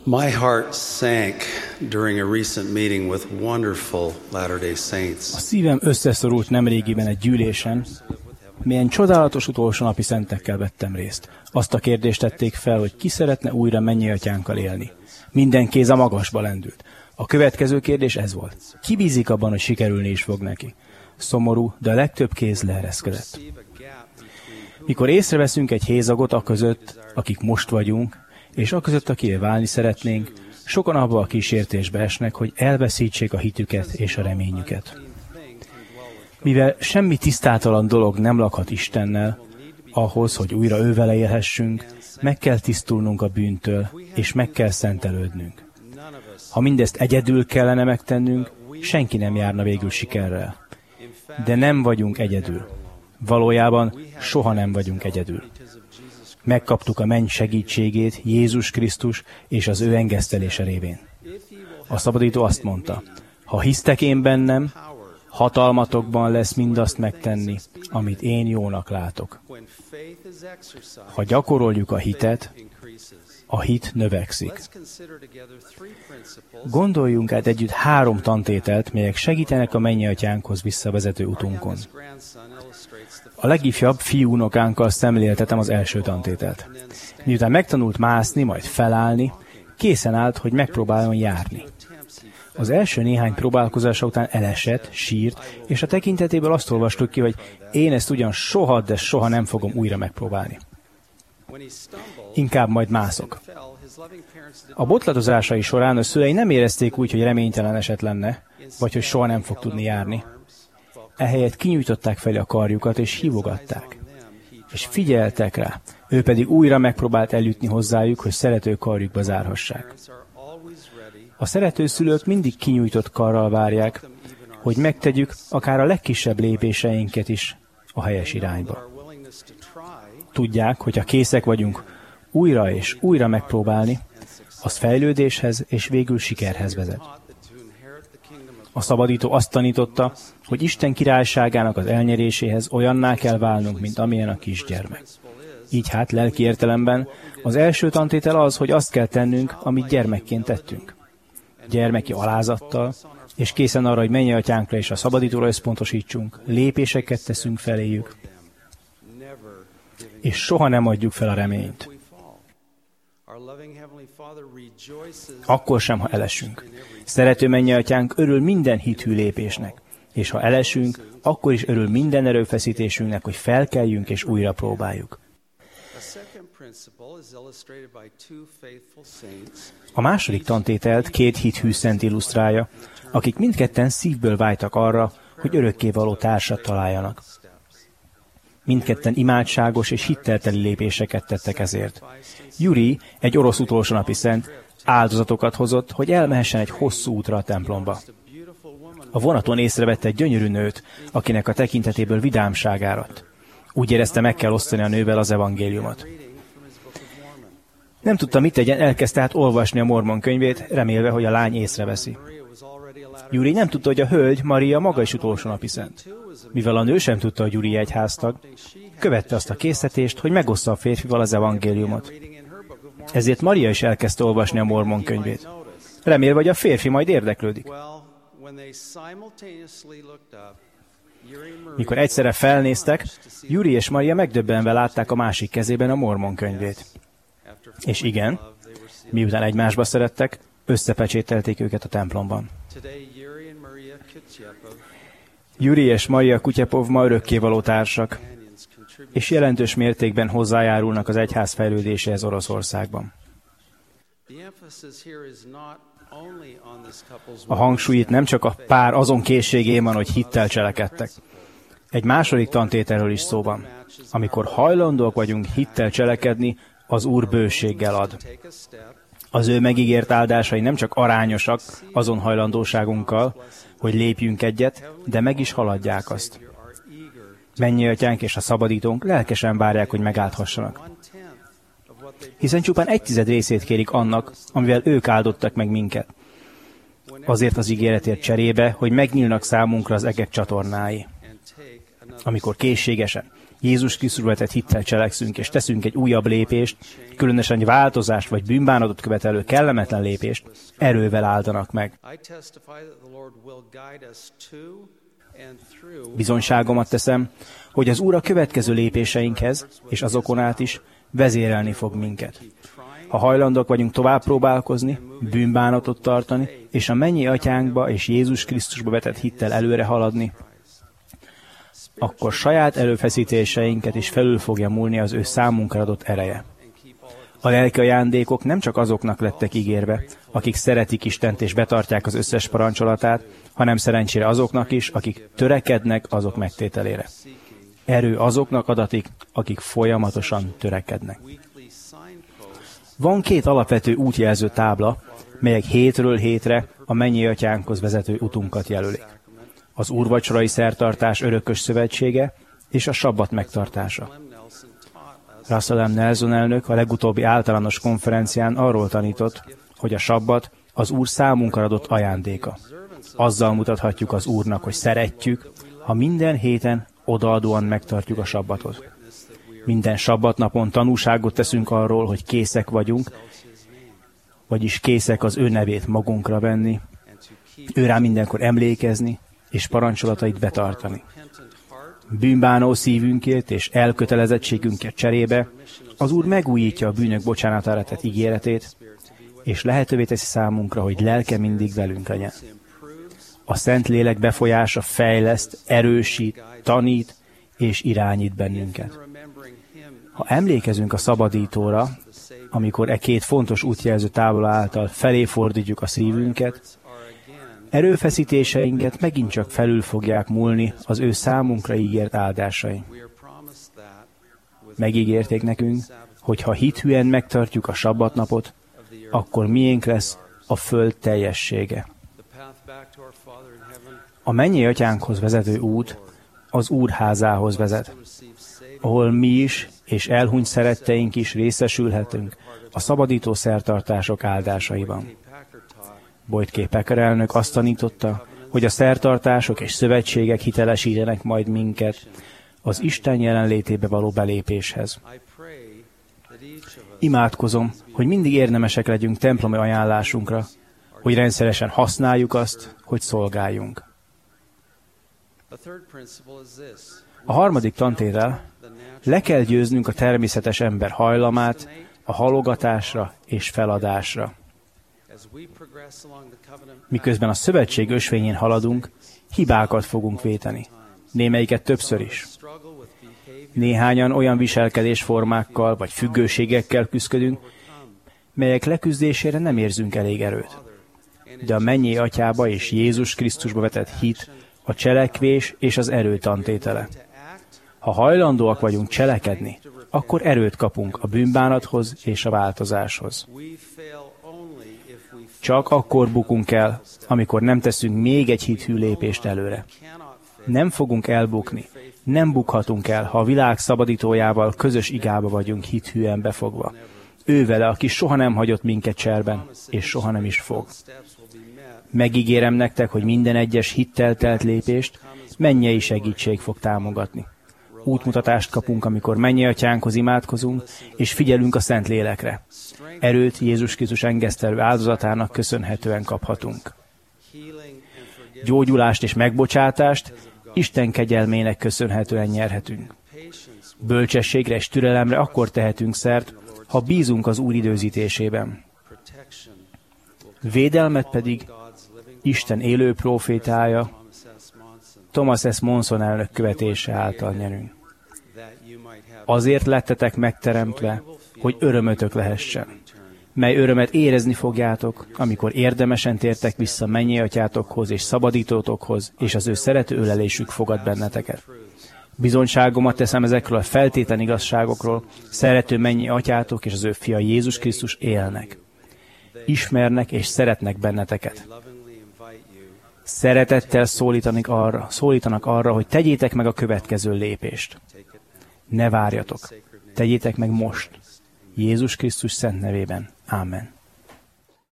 My heart sank during a recent meeting with wonderful Latter-day Saints. A szívem összeszorult nemrégiben egy gyűlésen, milyen csodálatos utolsó napi szentekkel vettem részt. Azt a kérdést tették fel, hogy ki szeretne újra Mennyei-Atyánkkal élni. Minden kéz a magasba lendült. A következő kérdés ez volt. Ki bízik abban, hogy sikerülni is fog neki? Szomorú, de a legtöbb kéz leereszkedett. Mikor észreveszünk egy hézagot aközött, akik most vagyunk, és aközött, akivel válni szeretnénk, sokan abba a kísértésbe esnek, hogy elveszítsék a hitüket és a reményüket. Mivel semmi tisztátalan dolog nem lakhat Istennel, ahhoz, hogy újra ővele élhessünk, meg kell tisztulnunk a bűntől, és meg kell szentelődnünk. Ha mindezt egyedül kellene megtennünk, senki nem járna végül sikerrel. De nem vagyunk egyedül. Valójában soha nem vagyunk egyedül. Megkaptuk a menny segítségét Jézus Krisztus és az ő engesztelése révén. A szabadító azt mondta, ha hisztek én bennem, hatalmatokban lesz mindazt megtenni, amit én jónak látok. Ha gyakoroljuk a hitet, a hit növekszik. Gondoljunk át együtt 3 tantételt, melyek segítenek a Mennyei-Atyánkhoz visszavezető utunkon. A legifjabb fiúnokánkkal szemléltetem az első tantételt. Miután megtanult mászni, majd felállni, készen állt, hogy megpróbáljon járni. Az első néhány próbálkozása után elesett, sírt, és a tekintetéből azt olvastuk ki, hogy én ezt ugyan soha, de soha nem fogom újra megpróbálni. Inkább majd mászok. A botladozásai során a szülei nem érezték úgy, hogy reménytelen eset lenne, vagy hogy soha nem fog tudni járni. Ehelyett kinyújtották felé a karjukat, és hívogatták. És figyeltek rá, ő pedig újra megpróbált eljutni hozzájuk, hogy szerető karjukba zárhassák. A szerető szülők mindig kinyújtott karral várják, hogy megtegyük akár a legkisebb lépéseinket is a helyes irányba. Tudják, hogy ha készek vagyunk újra és újra megpróbálni, az fejlődéshez és végül sikerhez vezet. A szabadító azt tanította, hogy Isten királyságának az elnyeréséhez olyanná kell válnunk, mint amilyen a kisgyermek. Így hát lelki értelemben az első tantétel az, hogy azt kell tennünk, amit gyermekként tettünk. Gyermeki alázattal, és készen arra, hogy Mennyei-Atyánkra és a szabadítóra összpontosítsunk, lépéseket teszünk feléjük, és soha nem adjuk fel a reményt. Akkor sem, ha elesünk. Szerető Mennyei-Atyánk örül minden hithű lépésnek, és ha elesünk, akkor is örül minden erőfeszítésünknek, hogy felkeljünk és újra próbáljuk. A második tantételt 2 hithű szent illusztrálja, akik mindketten szívből vágytak arra, hogy örökkévaló társat találjanak. Mindketten imádságos és hittelteli lépéseket tettek ezért. Juri, egy orosz utolsó napi szent, áldozatokat hozott, hogy elmehessen egy hosszú útra a templomba. A vonaton észrevette egy gyönyörű nőt, akinek a tekintetéből vidámság áradt. Úgy érezte, meg kell osztani a nővel az evangéliumot. Nem tudta, mit tegyen, elkezdte hát olvasni a Mormon könyvét, remélve, hogy a lány észreveszi. Juri nem tudta, hogy a hölgy, Maria maga is utolsó napi szent. Mivel a nő sem tudta, hogy Juri egyháztag, követte azt a késztetést, hogy megossza a férfival az evangéliumot. Ezért Maria is elkezdte olvasni a Mormon könyvét. Remélve, hogy a férfi majd érdeklődik. Mikor egyszerre felnéztek, Juri és Maria megdöbbenve látták a másik kezében a Mormon könyvét. És igen, miután egymásba szerettek, összepecsételték őket a templomban. Juri és Maria Kutyapov ma örökkévaló társak, és jelentős mértékben hozzájárulnak az egyház fejlődéséhez Oroszországban. A hangsúly itt nem csak a pár azon készségén van, hogy hittel cselekedtek. Egy második tantételről is szó van. Amikor hajlandóak vagyunk hittel cselekedni, az Úr bőséggel ad. Az ő megígért áldásai nem csak arányosak azon hajlandóságunkkal, hogy lépjünk egyet, de meg is haladják azt. Mennyei-Atyánk és a szabadítónk lelkesen várják, hogy megáldhassanak. Hiszen csupán 1/10 részét kérik annak, amivel ők áldottak meg minket. Azért az ígéretért cserébe, hogy megnyílnak számunkra az egek csatornái. Amikor készségesen Jézus Krisztusba vetett hittel cselekszünk, és teszünk egy újabb lépést, különösen egy változást vagy bűnbánatot követelő kellemetlen lépést, erővel áldanak meg. Bizonyságomat teszem, hogy az Úr a következő lépéseinkhez, és azokon át is vezérelni fog minket. Ha hajlandók vagyunk tovább próbálkozni, bűnbánatot tartani, és a mennyi atyánkba és Jézus Krisztusba vetett hittel előre haladni, akkor saját erőfeszítéseinket is felül fogja múlni az ő számunkra adott ereje. A lelki ajándékok nem csak azoknak lettek ígérve, akik szeretik Istent és betartják az összes parancsolatát, hanem szerencsére azoknak is, akik törekednek azok megtételére. Erő azoknak adatik, akik folyamatosan törekednek. Van 2 alapvető útjelző tábla, melyek hétről hétre a mennyi atyánkhoz vezető utunkat jelölik. Az úrvacsorai szertartás örökös szövetsége és a sabbat megtartása. Russell M. Nelson elnök a legutóbbi általános konferencián arról tanított, hogy a sabbat az Úr számunkra adott ajándéka. Azzal mutathatjuk az Úrnak, hogy szeretjük, ha minden héten odaadóan megtartjuk a sabbatot. Minden sabbatnapon tanúságot teszünk arról, hogy készek vagyunk, vagyis készek az ő nevét magunkra venni, ő rá mindenkor emlékezni, és parancsolatait betartani. Bűnbánó szívünkért és elkötelezettségünkért cserébe az Úr megújítja a bűnök bocsánatára tett ígéretét, és lehetővé teszi számunkra, hogy lelke mindig velünk legyen. A Szentlélek befolyása fejleszt, erősít, tanít és irányít bennünket. Ha emlékezünk a szabadítóra, amikor 2 fontos útjelző tábla által felé fordítjuk a szívünket, erőfeszítéseinket megint csak felül fogják múlni az ő számunkra ígért áldásai. Megígérték nekünk, hogy ha hithűen megtartjuk a sabbatnapot, akkor miénk lesz a föld teljessége. A mennyei atyánkhoz vezető út az Úr házához vezet, ahol mi is és elhunyt szeretteink is részesülhetünk a szabadító szertartások áldásaiban. Boyd K. Packer elnök azt tanította, hogy a szertartások és szövetségek hitelesítenek majd minket az Isten jelenlétébe való belépéshez. Imádkozom, hogy mindig érdemesek legyünk templomi ajánlásunkra, hogy rendszeresen használjuk azt, hogy szolgáljunk. A harmadik tantétel, le kell győznünk a természetes ember hajlamát a halogatásra és feladásra. Miközben a szövetség ösvényén haladunk, hibákat fogunk véteni. Némelyiket többször is. Néhányan olyan viselkedésformákkal vagy függőségekkel küzdködünk, melyek leküzdésére nem érzünk elég erőt. De a mennyei atyába és Jézus Krisztusba vetett hit a cselekvés és az erő tantétele. Ha hajlandóak vagyunk cselekedni, akkor erőt kapunk a bűnbánathoz és a változáshoz. Csak akkor bukunk el, amikor nem teszünk még egy hithű lépést előre. Nem fogunk elbukni, nem bukhatunk el, ha a világ szabadítójával közös igába vagyunk hithűen befogva. Ő vele, aki soha nem hagyott minket cserben, és soha nem is fog. Megígérem nektek, hogy minden egyes hittel telt lépést mennyei segítség fog támogatni. Útmutatást kapunk, amikor mennyei atyánkhoz imádkozunk, és figyelünk a Szentlélekre. Erőt Jézus Krisztus engesztelő áldozatának köszönhetően kaphatunk. Gyógyulást és megbocsátást Isten kegyelmének köszönhetően nyerhetünk. Bölcsességre és türelemre akkor tehetünk szert, ha bízunk az Úr időzítésében. Védelmet pedig Isten élő prófétája, Thomas S. Monson elnök követése által nyerünk. Azért lettetek megteremtve, hogy örömötök lehessen, mely örömet érezni fogjátok, amikor érdemesen tértek vissza mennyei atyátokhoz és szabadítótokhoz, és az ő szerető ölelésük fogad benneteket. Bizonyságomat teszem ezekről a feltétlen igazságokról, szerető mennyei atyátok és az ő fia Jézus Krisztus élnek. Ismernek és szeretnek benneteket. Szeretettel szólítanak arra, hogy tegyétek meg a következő lépést. Ne várjatok, tegyétek meg most. Jézus Krisztus szent nevében. Ámen.